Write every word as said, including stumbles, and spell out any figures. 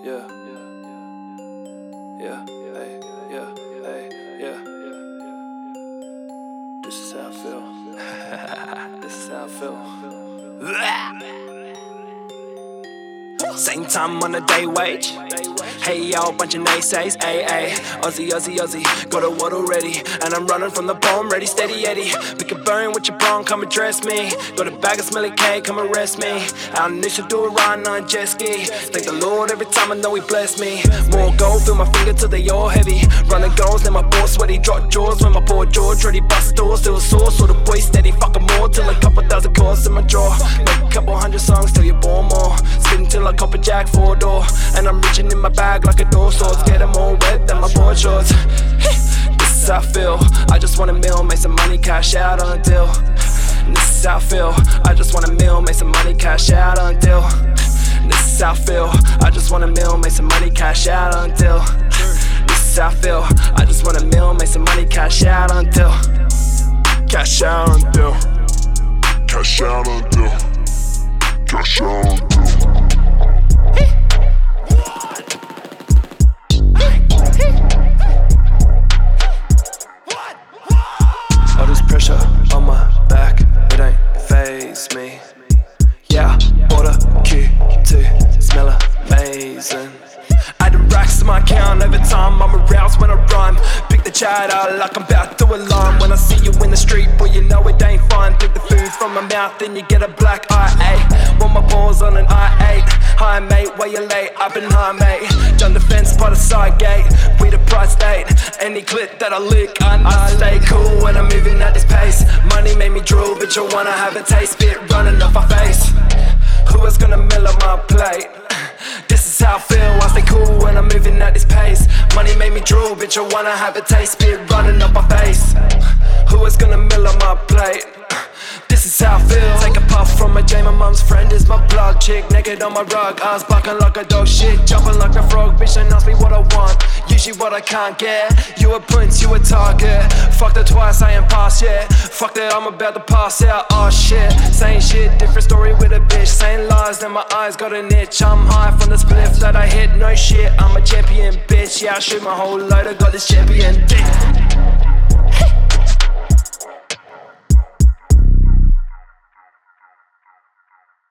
yeah, yeah, hey, yeah, hey, yeah. This is how I feel. This is how I feel. Same time on a day wage. Hey yo, bunch of naysays, ayy, ayy. Aussie, Aussie, Aussie, got a waddle ready. And I'm running from the bomb, ready, steady Eddie. We can burn with your bong, come address me. Got a bag of smelly cake, come arrest me. I need to do a ride on a jet ski. Thank the Lord every time I know he bless me. More gold, feel my finger till they all heavy. Running goals, then my balls sweaty, drop jaws. When my poor George ready, bust doors, still sore. So the boy steady, fuck 'em all. Till a couple thousand calls in my drawer. Make a couple hundred songs till you're born more. Spin till I cop a jack four door. And I'm reaching in my bag like a door swords. Get them all wet than my board shorts. This is how I feel. I just want a meal, make some money, cash out on a deal. And this is how I feel. I just want a meal, make some money, cash out on a deal. And this is how I feel. I just want a meal, make some money, cash out on a deal. This is how I feel. I just want a meal, make some money, cash out on a deal. Cash out on a deal. Cash out on a deal. Cash out on a deal. All this pressure on my back, it ain't faze me. Yeah, bought a Q two, smell amazing. Add the racks to my account every time I'm aroused when I rhyme. Pick the chat out like I'm about to alarm. When I see you in the street, boy, you know it ain't fun. Take the food from my mouth, then you get a black eye, ayy. Want my balls on an I eight. Hi mate, why you late? I've been high mate. Jump the fence by the side gate. We the price date. Any clip that I lick, I know I stay cool when I'm moving at this pace. Money made me drool, bitch, I wanna have a taste. Spit running off my face. Who is gonna mill up my plate? This is how I feel, I stay cool when I'm moving at this pace. Money made me drool, bitch, I wanna have a taste. Spit running up my face. Who is gonna mill up my plate? This is how I feel. Take a puff from a J, my mum's friend is my plug. Chick naked on my rug, eyes barking like a dog. Shit, jumping like a frog, bitch, and ask me what I want. Usually what I can't get. You a prince, you a target. Fuck that twice, I ain't passed yet. Fuck that, I'm about to pass out. Oh shit, same shit, different story with a bitch. Same lies, then my eyes got an itch. I'm high from the spliff that I hit. No shit, I'm a champion, bitch. Yeah, I shoot my whole load, I got this champion dick.